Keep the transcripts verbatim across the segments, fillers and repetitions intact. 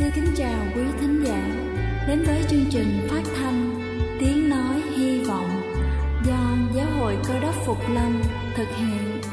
Xin kính chào quý thính giả đến với chương trình phát thanh Tiếng Nói Hy Vọng do Giáo hội Cơ Đốc Phục Lâm thực hiện.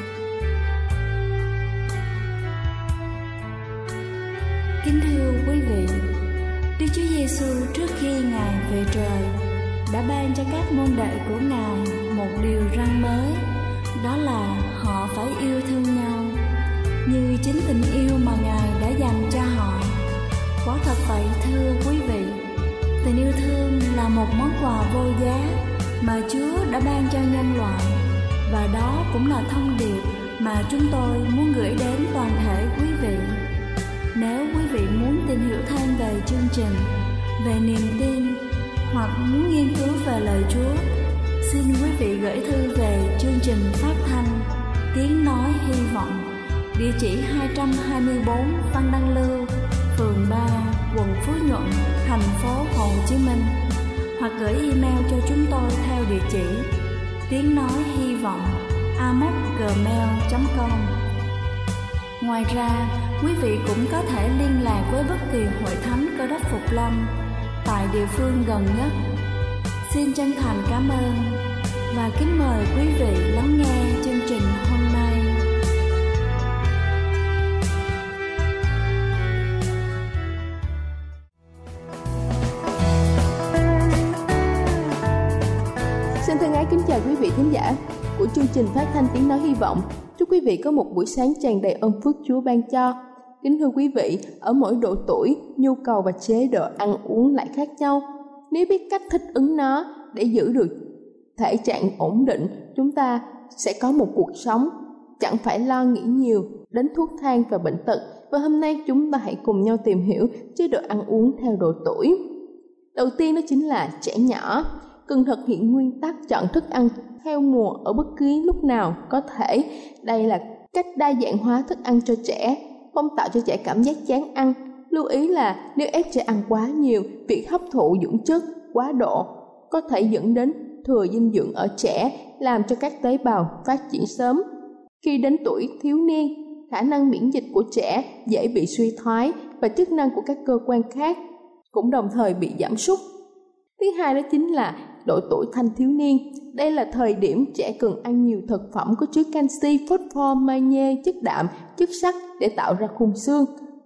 Kính thưa quý vị, Đức Chúa Giêsu trước khi Ngài về trời đã ban cho các môn đệ của Ngài một điều răn mới, đó là họ phải yêu thương nhau như chính tình yêu mà Ngài đã dành cho họ. Quả thật vậy thưa quý vị, tình yêu thương là một món quà vô giá mà Chúa đã ban cho nhân loại, và đó cũng là thông điệp mà chúng tôi muốn gửi đến toàn thể quý vị. Nếu quý vị muốn tìm hiểu thêm về chương trình, về niềm tin hoặc muốn nghiên cứu về lời Chúa, xin quý vị gửi thư về chương trình phát thanh Tiếng Nói Hy Vọng, địa chỉ hai trăm hai mươi tư Văn Đăng Lưu, phường ba, quận Phú Nhuận, thành phố Hồ Chí Minh, hoặc gửi email cho chúng tôi theo địa chỉ tiếng nói hy vọng a m o c gmail chấm com. Ngoài ra, quý vị cũng có thể liên lạc với bất kỳ hội thánh Cơ Đốc Phục Lâm tại địa phương gần nhất. Xin chân thành cảm ơn và kính mời quý vị lắng nghe chương trình hôm nay. Xin thân ái kính chào quý vị thính giả của chương trình phát thanh Tiếng Nói Hy Vọng. Chúc quý vị có một buổi sáng tràn đầy ơn phước Chúa ban cho. Kính thưa quý vị, ở mỗi độ tuổi, nhu cầu và chế độ ăn uống lại khác nhau. Nếu biết cách thích ứng nó để giữ được thể trạng ổn định, chúng ta sẽ có một cuộc sống chẳng phải lo nghĩ nhiều đến thuốc thang và bệnh tật. Và hôm nay chúng ta hãy cùng nhau tìm hiểu chế độ ăn uống theo độ tuổi. Đầu tiên đó chính là trẻ nhỏ cần thực hiện nguyên tắc chọn thức ăn theo mùa ở bất cứ lúc nào có thể. Đây là cách đa dạng hóa thức ăn cho trẻ, không tạo cho trẻ cảm giác chán ăn. Lưu ý là nếu ép trẻ ăn quá nhiều, việc hấp thụ dưỡng chất quá độ có thể dẫn đến thừa dinh dưỡng ở trẻ, làm cho các tế bào phát triển sớm. Khi đến tuổi thiếu niên, khả năng miễn dịch của trẻ dễ bị suy thoái và chức năng của các cơ quan khác cũng đồng thời bị giảm sút. Thứ hai đó chính là độ tuổi thanh thiếu niên. Đây là thời điểm trẻ cần ăn nhiều thực phẩm có chứa canxi, phosphor, magie, chất đạm, chất sắt để tạo ra khung xương.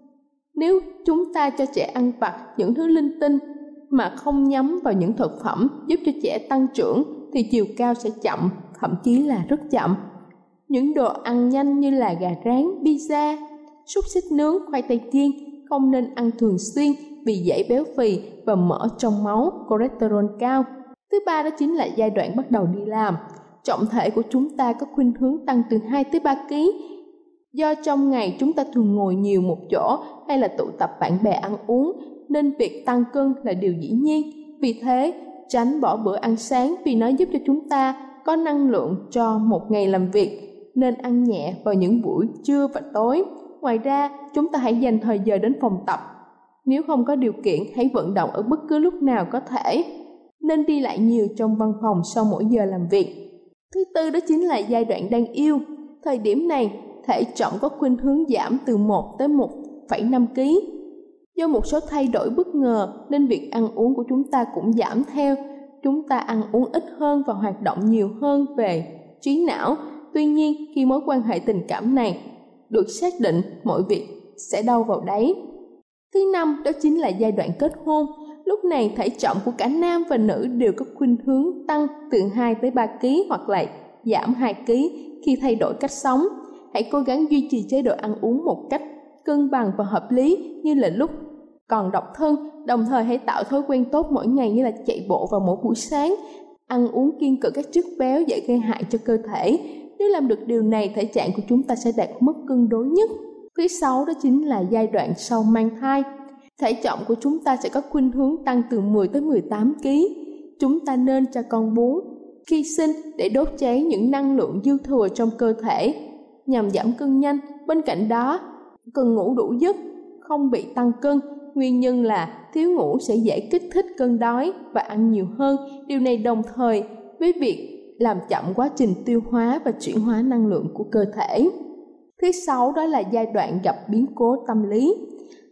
Nếu chúng ta cho trẻ ăn vặt những thứ linh tinh mà không nhắm vào những thực phẩm giúp cho trẻ tăng trưởng thì chiều cao sẽ chậm, thậm chí là rất chậm. Những đồ ăn nhanh như là gà rán, pizza, xúc xích nướng, khoai tây chiên không nên ăn thường xuyên vì dễ béo phì và mỡ trong máu, cholesterol cao. Thứ ba đó chính là giai đoạn bắt đầu đi làm. Trọng thể của chúng ta có khuynh hướng tăng từ hai tới ba ki lô gam. Do trong ngày chúng ta thường ngồi nhiều một chỗ hay là tụ tập bạn bè ăn uống, nên việc tăng cân là điều dĩ nhiên. Vì thế, tránh bỏ bữa ăn sáng vì nó giúp cho chúng ta có năng lượng cho một ngày làm việc. Nên ăn nhẹ vào những buổi trưa và tối. Ngoài ra, chúng ta hãy dành thời giờ đến phòng tập. Nếu không có điều kiện, hãy vận động ở bất cứ lúc nào có thể. Nên đi lại nhiều trong văn phòng sau mỗi giờ làm việc. Thứ tư đó chính là giai đoạn đang yêu. Thời điểm này, thể trọng có khuynh hướng giảm từ một tới một phẩy năm ki lô gam. Do một số thay đổi bất ngờ nên việc ăn uống của chúng ta cũng giảm theo. Chúng ta ăn uống ít hơn và hoạt động nhiều hơn về trí não. Tuy nhiên, khi mối quan hệ tình cảm này được xác định, mọi việc sẽ đâu vào đấy. Thứ năm đó chính là giai đoạn kết hôn. Lúc này thể trọng của cả nam và nữ đều có khuynh hướng tăng từ hai tới ba ki lô gam hoặc là giảm hai ki lô gam khi thay đổi cách sống. Hãy cố gắng duy trì chế độ ăn uống một cách cân bằng và hợp lý như là lúc còn độc thân. Đồng thời hãy tạo thói quen tốt mỗi ngày như là chạy bộ vào mỗi buổi sáng. Ăn uống kiêng cữ các chất béo dễ gây hại cho cơ thể. Nếu làm được điều này, thể trạng của chúng ta sẽ đạt mức cân đối nhất. Thứ sáu đó chính là giai đoạn sau mang thai. Thể trọng của chúng ta sẽ có khuynh hướng tăng từ mười tới mười tám ki lô gam. Chúng ta nên cho con bú khi sinh để đốt cháy những năng lượng dư thừa trong cơ thể nhằm giảm cân nhanh. Bên cạnh đó, cần ngủ đủ giấc, không bị tăng cân. Nguyên nhân là thiếu ngủ sẽ dễ kích thích cơn đói và ăn nhiều hơn. Điều này đồng thời với việc làm chậm quá trình tiêu hóa và chuyển hóa năng lượng của cơ thể. Thứ sáu đó là giai đoạn gặp biến cố tâm lý.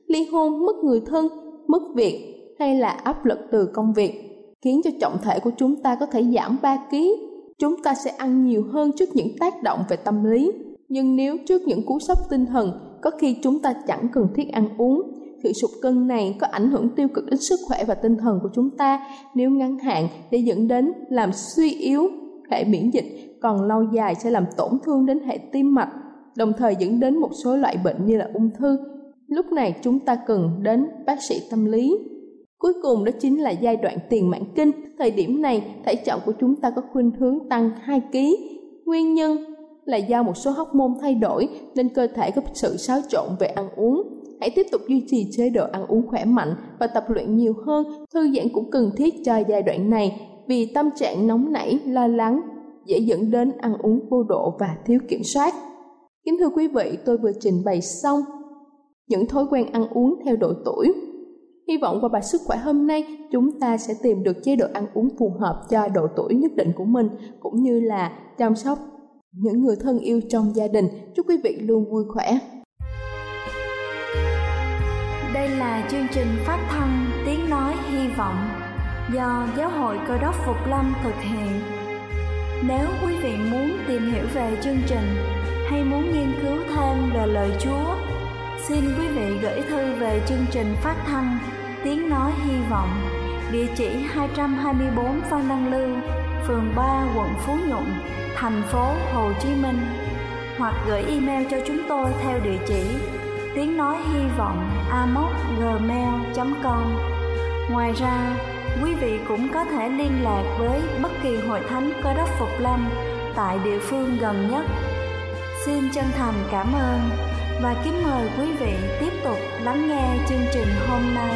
ly hôn, mất người thân, mất việc hay là áp lực từ công việc, khiến cho trọng thể của chúng ta có thể giảm ba ki lô gam. Chúng ta sẽ ăn nhiều hơn trước những tác động về tâm lý. Nhưng nếu trước những cú sốc tinh thần, có khi chúng ta chẳng cần thiết ăn uống. Sự sụt cân này có ảnh hưởng tiêu cực đến sức khỏe và tinh thần của chúng ta nếu ngắn hạn để dẫn đến làm suy yếu hệ miễn dịch, còn lâu dài sẽ làm tổn thương đến hệ tim mạch, đồng thời dẫn đến một số loại bệnh như là ung thư. Lúc này chúng ta cần đến bác sĩ tâm lý. Cuối cùng đó chính là giai đoạn tiền mãn kinh. Thời điểm này, thể trọng của chúng ta có khuynh hướng tăng hai ki lô gam. Nguyên nhân là do một số hormone thay đổi nên cơ thể có sự xáo trộn về ăn uống. Hãy tiếp tục duy trì chế độ ăn uống khỏe mạnh và tập luyện nhiều hơn. Thư giãn cũng cần thiết cho giai đoạn này vì tâm trạng nóng nảy, lo lắng dễ dẫn đến ăn uống vô độ và thiếu kiểm soát. Kính thưa quý vị, tôi vừa trình bày xong những thói quen ăn uống theo độ tuổi. Hy vọng qua bài sức khỏe hôm nay, chúng ta sẽ tìm được chế độ ăn uống phù hợp cho độ tuổi nhất định của mình, cũng như là chăm sóc những người thân yêu trong gia đình. Chúc quý vị luôn vui khỏe. Đây là chương trình phát thanh Tiếng Nói Hy Vọng do Giáo hội Cơ đốc Phục Lâm thực hiện. Nếu quý vị muốn tìm hiểu về chương trình hay muốn nghiên cứu thêm về lời Chúa, xin quý vị gửi thư về chương trình phát thanh Tiếng Nói Hy Vọng, địa chỉ hai trăm hai mươi bốn Phan Đăng Lưu, phường ba, quận Phú Nhuận, thành phố Hồ Chí Minh, hoặc gửi email cho chúng tôi theo địa chỉ tiếng nói hy vọng a m o c gmail chấm com. Ngoài ra, quý vị cũng có thể liên lạc với bất kỳ hội thánh Cơ đốc Phục Lâm tại địa phương gần nhất. Xin chân thành cảm ơn và kính mời quý vị tiếp tục lắng nghe chương trình hôm nay.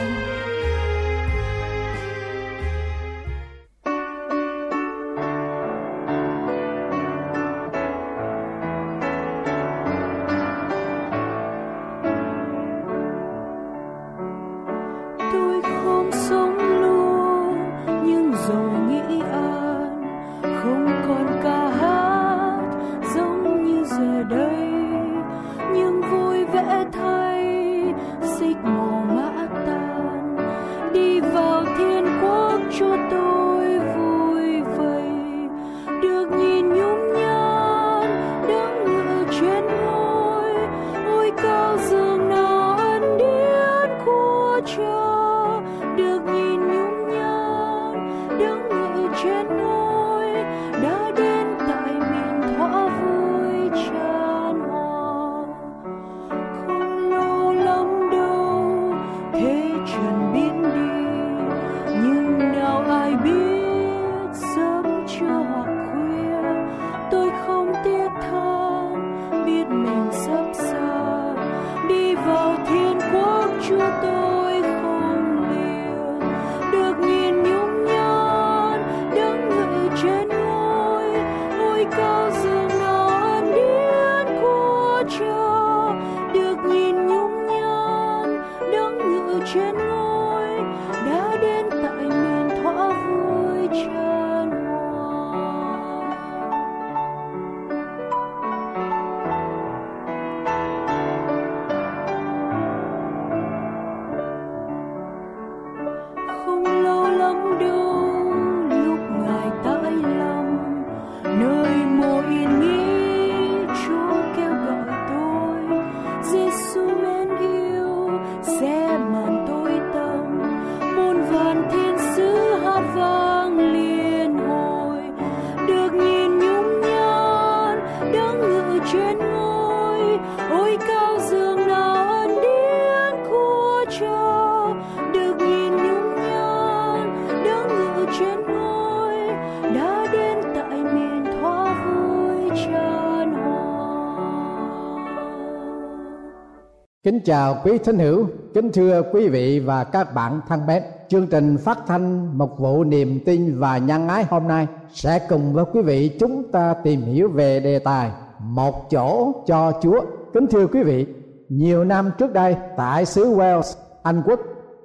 Kính chào quý thính hữu, kính thưa quý vị và các bạn thân mến. Chương trình phát thanh Mục vụ Niềm tin và Nhân ái hôm nay sẽ cùng với quý vị chúng ta tìm hiểu về đề tài Một chỗ cho Chúa. Kính thưa quý vị, nhiều năm trước đây tại xứ Wales, Anh Quốc,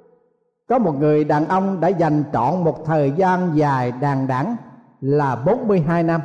có một người đàn ông đã dành trọn một thời gian dài đằng đẵng là bốn mươi hai năm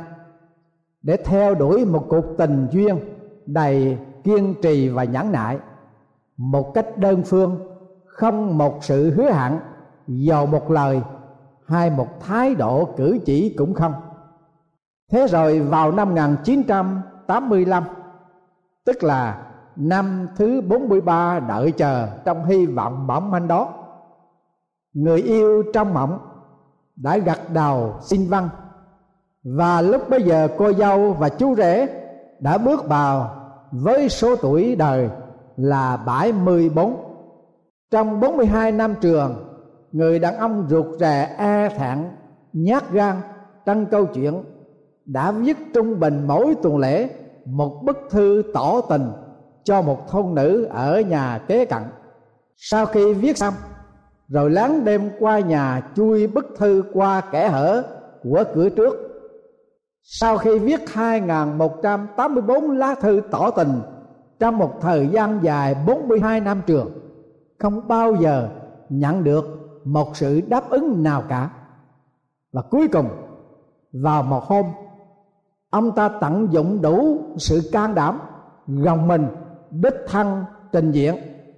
để theo đuổi một cuộc tình duyên đầy kiên trì và nhẫn nại. một cách đơn phương, không một sự hứa hẹn, dầu một lời hay một thái độ cử chỉ cũng không. Thế rồi vào năm một nghìn chín trăm tám mươi lăm, tức là năm thứ bốn mươi ba đợi chờ trong hy vọng mỏng manh đó, người yêu trong mộng đã gật đầu xin vâng. Và lúc bấy giờ cô dâu và chú rể đã bước vào với số tuổi đời là bảy mươi bốn. Trong bốn mươi hai năm trường, người đàn ông ruột rè e thẹn nhát gan trong câu chuyện đã viết trung bình mỗi tuần lễ một bức thư tỏ tình cho một thôn nữ ở nhà kế cận. Sau khi viết xong, rồi láng đêm qua nhà chui bức thư qua kẽ hở của cửa trước. Sau khi viết hai nghìn một trăm tám mươi bốn lá thư tỏ tình trong một thời gian dài bốn mươi hai năm trường, không bao giờ nhận được một sự đáp ứng nào cả. Và cuối cùng, vào một hôm, ông ta tận dụng đủ sự can đảm, gồng mình đích thân trình diện.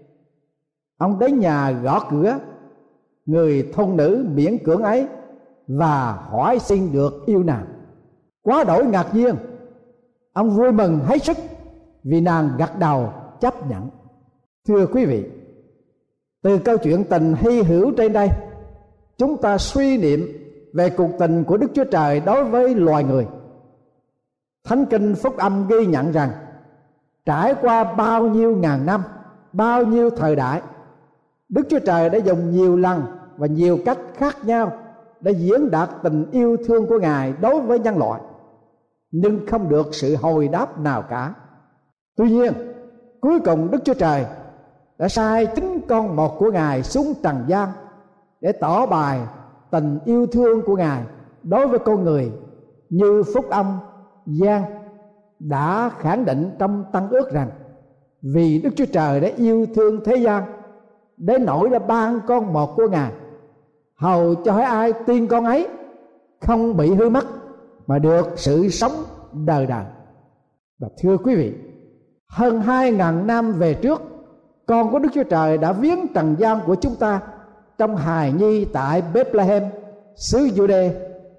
Ông đến nhà gõ cửa người thôn nữ miễn cưỡng ấy và hỏi xin được yêu nàng. Quá đổi ngạc nhiên, ông vui mừng hết sức vì nàng gật đầu chấp nhận. Thưa quý vị, từ câu chuyện tình hy hữu trên đây, chúng ta suy niệm về cuộc tình của Đức Chúa Trời đối với loài người. Thánh Kinh Phúc Âm ghi nhận rằng trải qua bao nhiêu ngàn năm, bao nhiêu thời đại, Đức Chúa Trời đã dùng nhiều lần và nhiều cách khác nhau để diễn đạt tình yêu thương của Ngài đối với nhân loại, nhưng không được sự hồi đáp nào cả. Tuy nhiên, cuối cùng Đức Chúa Trời đã sai chính con một của Ngài xuống trần gian để tỏ bày tình yêu thương của Ngài đối với con người, như Phúc Âm Giăng đã khẳng định trong Tân Ước rằng vì Đức Chúa Trời đã yêu thương thế gian đến nỗi đã ban con một của Ngài, hầu cho hễ ai tin con ấy không bị hư mất mà được sự sống đời đời. Và thưa quý vị, hơn hai ngàn năm về trước, con của Đức Chúa Trời đã viếng trần gian của chúng ta trong hài nhi tại Bethlehem, xứ Giu-đê.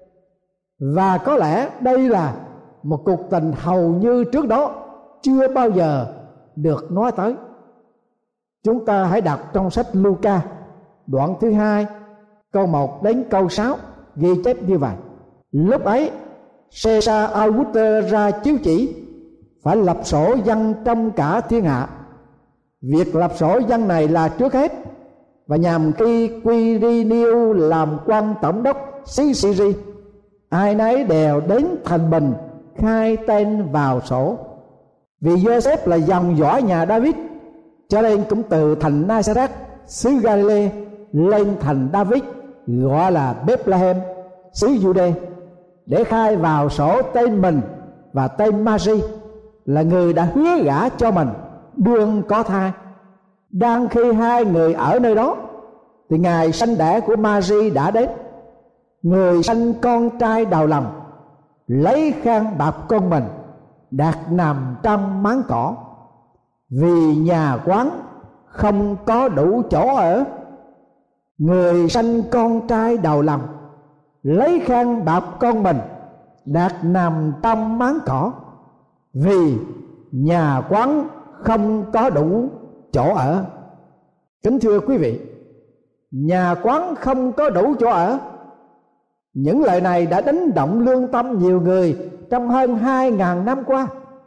Và có lẽ đây là một cuộc tình hầu như trước đó chưa bao giờ được nói tới. Chúng ta hãy đọc trong sách Luca đoạn thứ hai câu một đến câu sáu ghi chép như vậy: lúc ấy Caesar Augustus ra chiếu chỉ phải lập sổ dân trong cả thiên hạ. Việc lập sổ dân này là trước hết, và nhằm khi Quirinius làm quan tổng đốc xứ Syria, ai nấy đều đến thành bình khai tên vào sổ. Vì Joseph là dòng dõi nhà David, cho nên cũng từ thành Nazareth xứ Galilee lên thành David gọi là Bethlehem xứ Giu-đê, để khai vào sổ tên mình và tên Mary là người đã hứa gả cho mình đương có thai. Đang khi hai người ở nơi đó thì ngày sanh đẻ của Mary đã đến. Người sanh con trai đầu lòng, lấy khăn bọc con mình, đặt nằm trong máng cỏ, vì nhà quán không có đủ chỗ ở. Người sanh con trai đầu lòng, lấy khăn bọc con mình, đặt nằm trong máng cỏ, vì nhà quán không có đủ chỗ ở. Kính thưa quý vị, nhà quán không có đủ chỗ ở, những lời này đã đánh động lương tâm nhiều người trong hơn hai ngàn năm qua.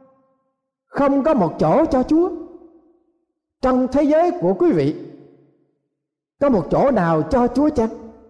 Không có một chỗ cho Chúa. Trong thế giới của quý vị, có một chỗ nào cho Chúa chăng?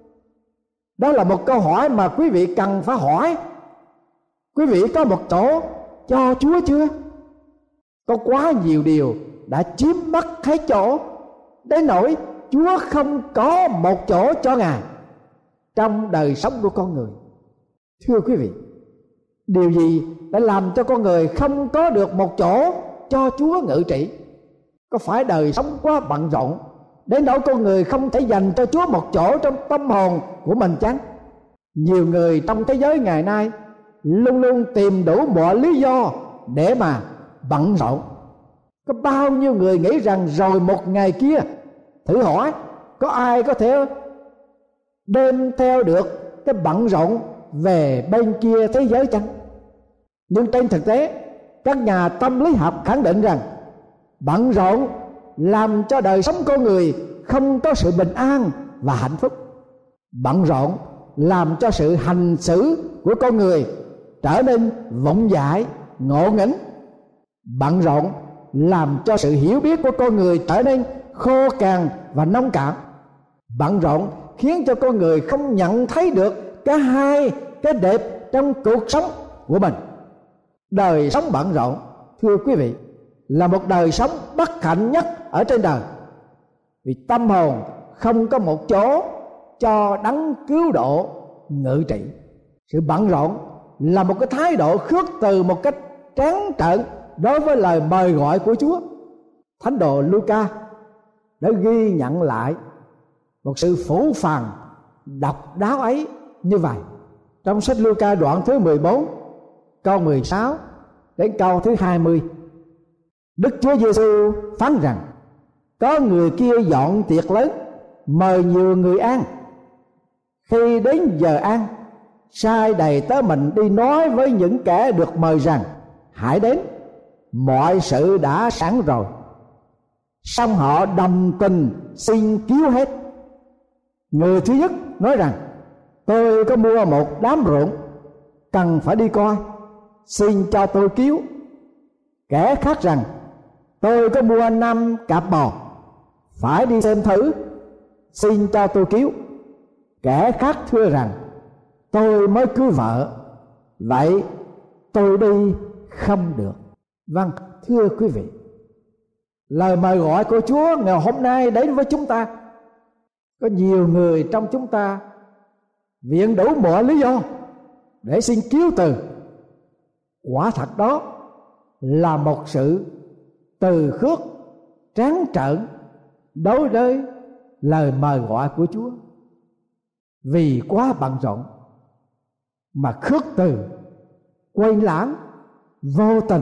Đó là một câu hỏi mà quý vị cần phải hỏi. Quý vị có một chỗ cho Chúa chưa? Có quá nhiều điều đã chiếm mất hết chỗ, đến nỗi Chúa không có một chỗ cho Ngài trong đời sống của con người. Thưa quý vị, điều gì đã làm cho con người không có được một chỗ cho Chúa ngự trị? Có phải đời sống quá bận rộn đến nỗi con người không thể dành cho Chúa một chỗ trong tâm hồn của mình chăng? Nhiều người trong thế giới ngày nay luôn luôn tìm đủ mọi lý do để mà bận rộn. Có bao nhiêu người nghĩ rằng rồi một ngày kia, thử hỏi có ai có thể đem theo được cái bận rộn về bên kia thế giới chăng? Nhưng trên thực tế, các nhà tâm lý học khẳng định rằng bận rộn làm cho đời sống con người không có sự bình an và hạnh phúc. Bận rộn làm cho sự hành xử của con người trở nên vụng dại, ngộ nghĩnh. Bận rộn làm cho sự hiểu biết của con người trở nên khô cằn và nông cạn. Bận rộn khiến cho con người không nhận thấy được cả hai cái đẹp trong cuộc sống của mình. Đời sống bận rộn, thưa quý vị, là một đời sống bất hạnh nhất ở trên đời, vì tâm hồn không có một chỗ cho đấng cứu độ ngự trị. Sự bận rộn là một cái thái độ khước từ một cách trắng trợn đối với lời mời gọi của Chúa. Thánh đồ Luca đã ghi nhận lại một sự phũ phàng độc đáo ấy như vậy. Trong sách Luca đoạn thứ mười bốn, câu mười sáu đến câu thứ hai mươi, Đức Chúa Giêsu phán rằng: có người kia dọn tiệc lớn, mời nhiều người ăn. Khi đến giờ ăn, sai đầy tớ mình đi nói với những kẻ được mời rằng: hãy đến, mọi sự đã sẵn rồi. Xong họ đồng tình xin cứu hết. Người thứ nhất nói rằng: tôi có mua một đám ruộng, cần phải đi coi, xin cho tôi cứu. Kẻ khác rằng: tôi có mua năm cặp bò, phải đi xem thử, xin cho tôi cứu. Kẻ khác thưa rằng: tôi mới cưới vợ, vậy tôi đi không được. Vâng, thưa quý vị, lời mời gọi của Chúa ngày hôm nay đến với chúng ta. Có nhiều người trong chúng ta viện đủ mọi lý do để xin cứu từ. Quả thật đó là một sự từ khước trắng trợn đối với lời mời gọi của Chúa. Vì quá bận rộn mà khước từ, quên lãng, vô tình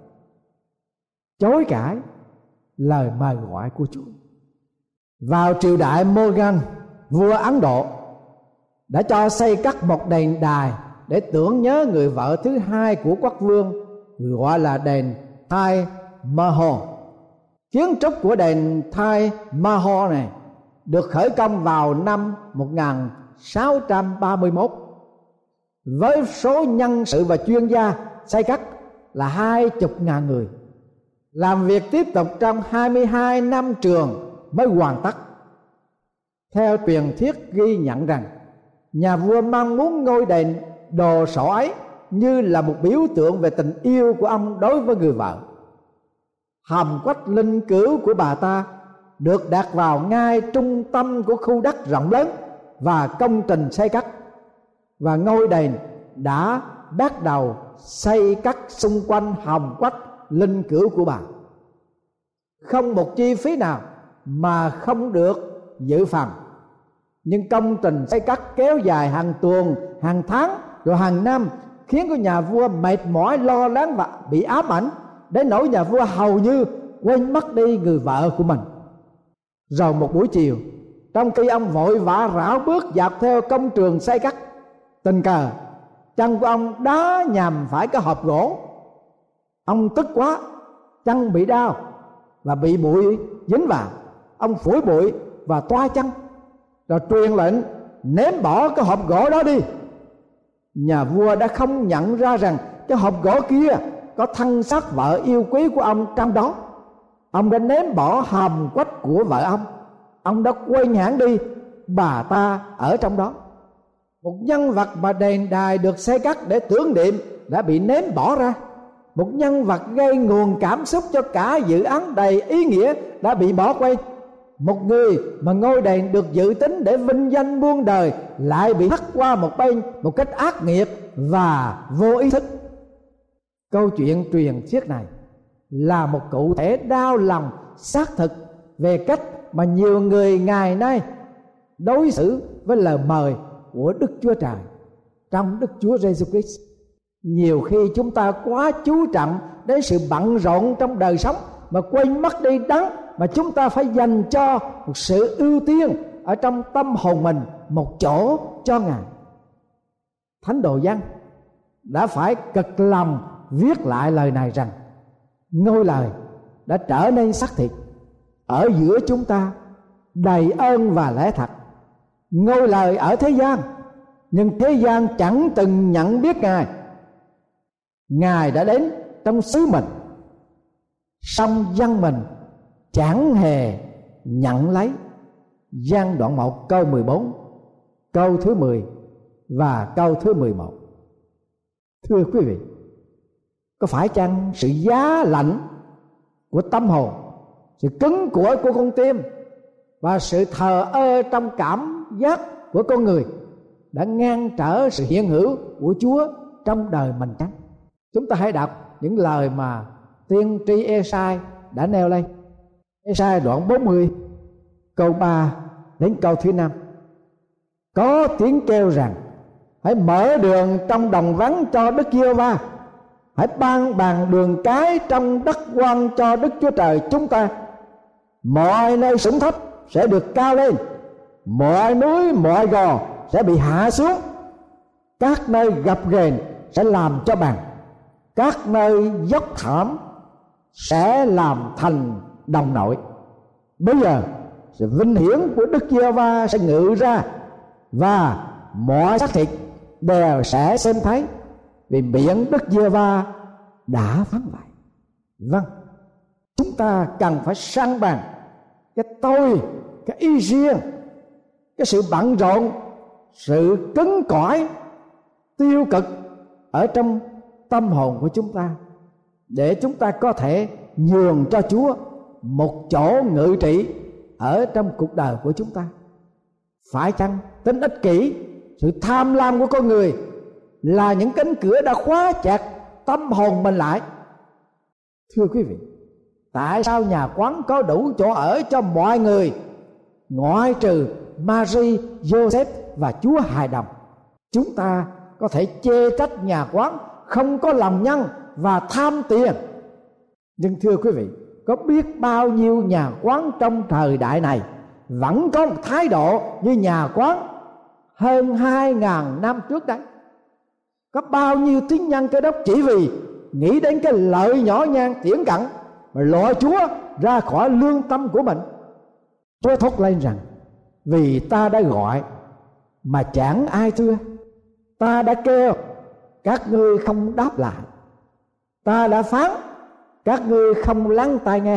chối cãi lời mời gọi của Chúa. Vào triều đại Morgan, vua Ấn Độ đã cho xây cất một đền đài để tưởng nhớ người vợ thứ hai của quốc vương, gọi là đền Taj Mahal. Kiến trúc của đền Taj Mahal này được khởi công vào năm một nghìn sáu trăm ba mươi mốt, với số nhân sự và chuyên gia xây cất là hai mươi ngàn người, làm việc tiếp tục trong hai mươi hai năm trường mới hoàn tất. Theo truyền thuyết ghi nhận rằng nhà vua mong muốn ngôi đền đồ sộ ấy như là một biểu tượng về tình yêu của ông đối với người vợ. Hầm quách linh cữu của bà ta được đặt vào ngay trung tâm của khu đất rộng lớn và công trình xây cất, và ngôi đền đã bắt đầu xây cất xung quanh hầm quách linh cữu của bà. Không một chi phí nào mà không được dự phòng, nhưng công trình xây cất kéo dài hàng tuần, hàng tháng, rồi hàng năm, khiến cho nhà vua mệt mỏi, lo lắng và bị ám ảnh, đến nỗi nhà vua hầu như quên mất đi người vợ của mình. Rồi một buổi chiều, trong khi ông vội vã rảo bước dọc theo công trường xây cất, tình cờ chân của ông đá nhằm phải cái hộp gỗ. Ông tức quá, chân bị đau và bị bụi dính vào. Ông phủi bụi và toa chân, rồi truyền lệnh ném bỏ cái hộp gỗ đó đi. Nhà vua đã không nhận ra rằng cái hộp gỗ kia có thân xác vợ yêu quý của ông trong đó. Ông đã ném bỏ hầm quách của vợ ông. Ông đã quên hẳn đi bà ta ở trong đó. Một nhân vật mà đền đài được xây cất để tưởng niệm đã bị ném bỏ ra. Một nhân vật gây nguồn cảm xúc cho cả dự án đầy ý nghĩa đã bị bỏ quên. Một người mà ngôi đền được dự tính để vinh danh muôn đời lại bị hất qua một bên một cách ác nghiệt và vô ý thức. Câu chuyện truyền thuyết này là một cụ thể đau lòng xác thực về cách mà nhiều người ngày nay đối xử với lời mời của Đức Chúa Trời trong Đức Chúa Giêsu Christ. Nhiều khi chúng ta quá chú trọng đến sự bận rộn trong đời sống mà quên mất đi đấng mà chúng ta phải dành cho một sự ưu tiên ở trong tâm hồn mình, một chỗ cho Ngài. Thánh đồ Giăng đã phải cực lòng viết lại lời này rằng ngôi lời đã trở nên xác thịt ở giữa chúng ta, đầy ơn và lẽ thật. Ngôi lời ở thế gian, nhưng thế gian chẳng từng nhận biết Ngài. Ngài đã đến trong xứ mình, song dân mình chẳng hề nhận lấy. Giăng đoạn một câu mười bốn, câu thứ mười và câu thứ mười một. Thưa quý vị, có phải chăng sự giá lạnh của tâm hồn, sự cứng cỏi của con tim và sự thờ ơ trong cảm giác của con người đã ngăn trở sự hiện hữu của Chúa trong đời mình chăng? Chúng ta hãy đọc những lời mà tiên tri Ê-sai đã nêu lên. Ê-sai đoạn bốn mươi câu ba đến câu thứ năm. Có tiếng kêu rằng hãy mở đường trong đồng vắng cho Đức Giê-hô-va, hãy ban bàn đường cái trong đất hoang cho Đức Chúa Trời chúng ta. Mọi nơi sủng thấp sẽ được cao lên, mọi núi mọi gò sẽ bị hạ xuống, các nơi gập ghềnh sẽ làm cho bằng, các nơi dốc thảm sẽ làm thành đồng nội. Bây giờ sự vinh hiển của Đức Giê-hô-va sẽ ngự ra, và mọi xác thịt đều sẽ xem thấy, vì miệng Đức Giê-hô-va đã phán vậy. Vâng, chúng ta cần phải sang bằng cái tôi, cái ý riêng, cái sự bận rộn, sự cứng cỏi, tiêu cực ở trong tâm hồn của chúng ta, để chúng ta có thể nhường cho Chúa một chỗ ngự trị ở trong cuộc đời của chúng ta. Phải chăng tính ích kỷ, sự tham lam của con người là những cánh cửa đã khóa chặt tâm hồn mình lại? Thưa quý vị, tại sao nhà quán có đủ chỗ ở cho mọi người ngoại trừ Mary, Joseph và Chúa hài đồng? Chúng ta có thể chê trách nhà quán không có lòng nhân và tham tiền, nhưng thưa quý vị, có biết bao nhiêu nhà quán trong thời đại này vẫn có một thái độ như nhà quán hơn hai ngàn năm trước đấy? Có bao nhiêu tín nhân Cơ Đốc chỉ vì nghĩ đến cái lợi nhỏ nhan tiễn cận mà loại Chúa ra khỏi lương tâm của mình? Chúa thốt lên rằng: vì ta đã gọi mà chẳng ai thưa, ta đã kêu các ngươi không đáp lại, ta đã phán các ngươi không lắng tai nghe,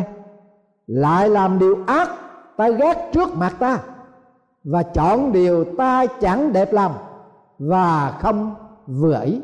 lại làm điều ác ta ghét trước mặt ta, và chọn điều ta chẳng đẹp lòng và không vừa ý.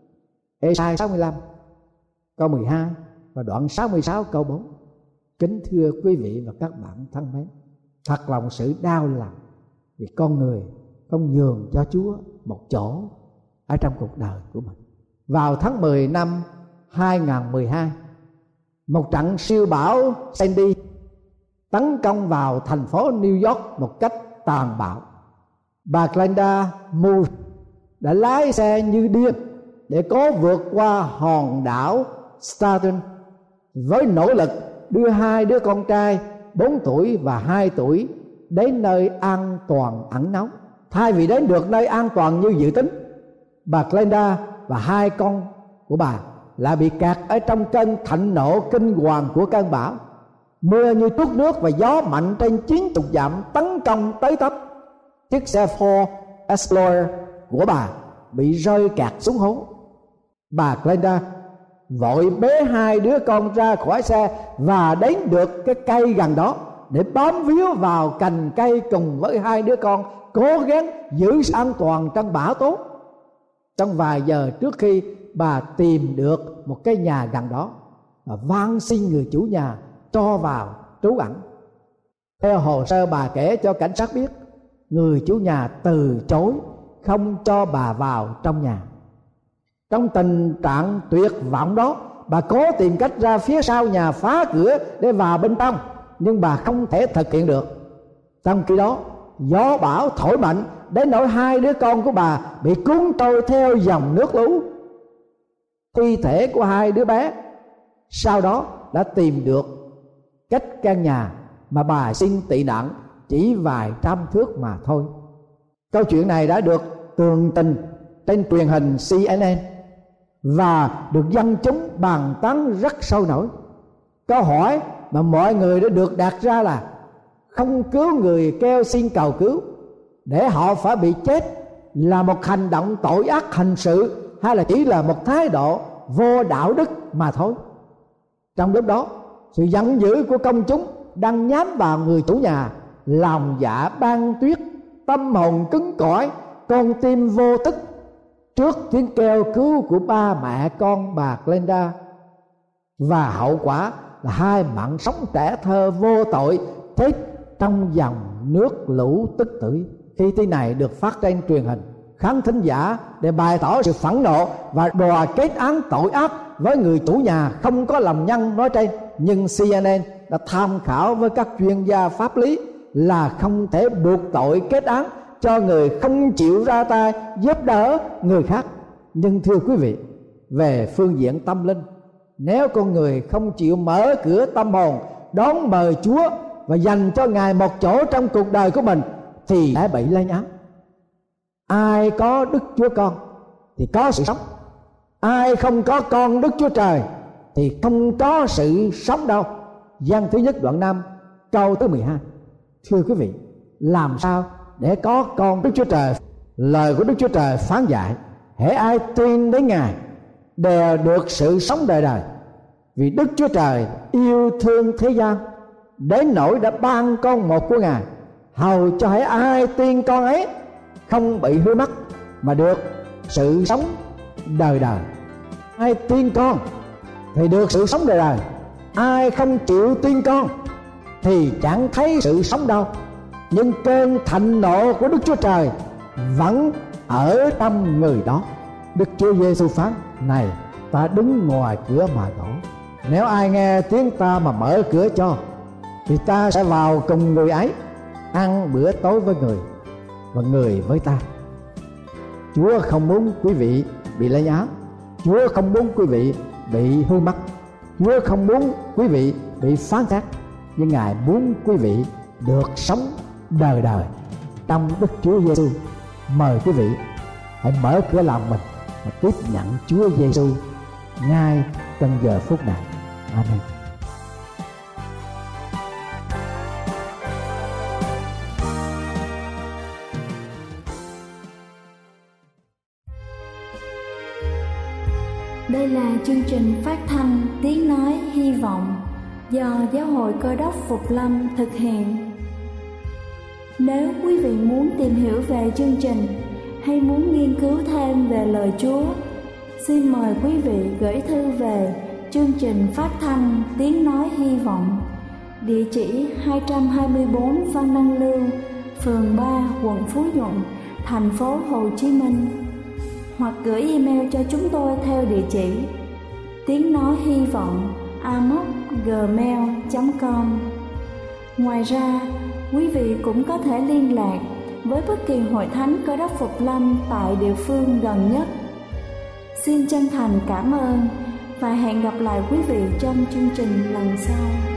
Ê-sai sáu mươi lăm câu mười hai và đoạn sáu mươi sáu câu bốn. Kính thưa quý vị và các bạn thân mến, thật lòng sự đau lòng vì con người không nhường cho Chúa một chỗ ở trong cuộc đời của mình. Vào tháng mười năm hai không một hai, một trận siêu bão Sandy tấn công vào thành phố New York một cách tàn bạo. Bà Glenda Moore đã lái xe như điên để cố vượt qua hòn đảo Staten với nỗ lực đưa hai đứa con trai bốn tuổi và hai tuổi đến nơi an toàn ẩn náu. Thay vì đến được nơi an toàn như dự tính, bà Glenda và hai con của bà lại bị kẹt ở trong cơn thịnh nộ kinh hoàng của cơn bão. Mưa như trút nước và gió mạnh trên chín mươi dặm tấn công tới tấp. Chiếc xe Ford Explorer của bà bị rơi kẹt xuống hố. Bà Glenda vội bế hai đứa con ra khỏi xe và đến được cái cây gần đó để bám víu vào cành cây cùng với hai đứa con, cố gắng giữ sự an toàn trong bão tố. Trong vài giờ trước khi bà tìm được một cái nhà gần đó và van xin người chủ nhà cho vào trú ẩn. Theo hồ sơ bà kể cho cảnh sát biết, người chủ nhà từ chối không cho bà vào trong nhà. Trong tình trạng tuyệt vọng đó, bà cố tìm cách ra phía sau nhà phá cửa để vào bên trong, nhưng bà không thể thực hiện được. Trong khi đó, gió bão thổi mạnh đến nỗi hai đứa con của bà bị cuốn trôi theo dòng nước lũ. Thi thể của hai đứa bé sau đó đã tìm được cách căn nhà mà bà xin tị nạn chỉ vài trăm thước mà thôi. Câu chuyện này đã được tường trình trên truyền hình C N N và được dân chúng bàn tán rất sôi nổi. Câu hỏi mà mọi người đã được đặt ra là không cứu người kêu xin cầu cứu để họ phải bị chết là một hành động tội ác hình sự hay là chỉ là một thái độ vô đạo đức mà thôi. Trong lúc đó, sự giận dữ của công chúng đang nhắm vào người chủ nhà, lòng dạ băng tuyết, tâm hồn cứng cỏi, con tim vô tức trước tiếng kêu cứu của ba mẹ con bà Glenda, và hậu quả là hai mạng sống trẻ thơ vô tội chết trong dòng nước lũ tức tưởi. Khi tin này được phát trên truyền hình, khán thính giả để bày tỏ sự phẫn nộ và đòi kết án tội ác với người chủ nhà không có lòng nhân nói trên, nhưng C N N đã tham khảo với các chuyên gia pháp lý là không thể buộc tội kết án cho người không chịu ra tay giúp đỡ người khác. Nhưng thưa quý vị, về phương diện tâm linh, nếu con người không chịu mở cửa tâm hồn đón mời Chúa và dành cho Ngài một chỗ trong cuộc đời của mình thì đã bị lên án. Ai có Đức Chúa Con thì có sự sống, ai không có con Đức Chúa Trời thì không có sự sống đâu. Giăng thứ nhất đoạn năm câu thứ mười hai. Thưa quý vị, làm sao để có con Đức Chúa Trời? Lời của Đức Chúa Trời phán dạy: hễ ai tin đến Ngài đều được sự sống đời đời, vì Đức Chúa Trời yêu thương thế gian đến nỗi đã ban con một của Ngài, hầu cho hễ ai tin con ấy không bị hư mất mà được sự sống đời đời. Ai tin con thì được sự sống đời đời, ai không chịu tin con thì chẳng thấy sự sống đâu. Nhưng cơn thịnh nộ của Đức Chúa Trời vẫn ở trong người đó. Đức Chúa Giêsu phán: này, ta đứng ngoài cửa mà gõ, nếu ai nghe tiếng ta mà mở cửa cho thì ta sẽ vào cùng người ấy, ăn bữa tối với người và người với ta. Chúa không muốn quý vị bị lấy án, Chúa không muốn quý vị bị hư mất, Chúa không muốn quý vị bị phán xét, nhưng Ngài muốn quý vị được sống đời đời trong Đức Chúa Giêsu. Mời quý vị hãy mở cửa lòng mình và tiếp nhận Chúa Giêsu ngay trong giờ phút này. Amen. Đây là chương trình phát thanh Tiếng Nói Hy Vọng do Giáo hội Cơ đốc Phục Lâm thực hiện. Nếu quý vị muốn tìm hiểu về chương trình hay muốn nghiên cứu thêm về lời Chúa, xin mời quý vị gửi thư về chương trình phát thanh Tiếng Nói Hy Vọng, địa chỉ hai trăm hai mươi bốn Văn Đăng Lưu, phường ba, quận Phú Nhuận, thành phố Hồ Chí Minh, hoặc gửi email cho chúng tôi theo địa chỉ tiếng nói hy vọng a m o c gmail chấm com. Ngoài ra, quý vị cũng có thể liên lạc với bất kỳ hội thánh Cơ đốc Phục Lâm tại địa phương gần nhất. Xin chân thành cảm ơn và hẹn gặp lại quý vị trong chương trình lần sau.